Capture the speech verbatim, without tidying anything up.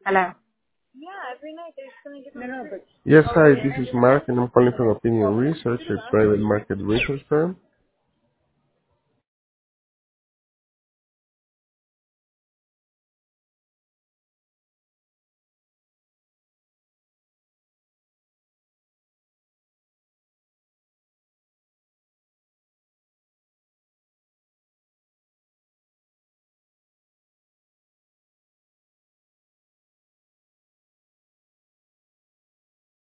Hello. Yes, hi, this is Mark, and I'm calling from Opinion Research, a private market research firm.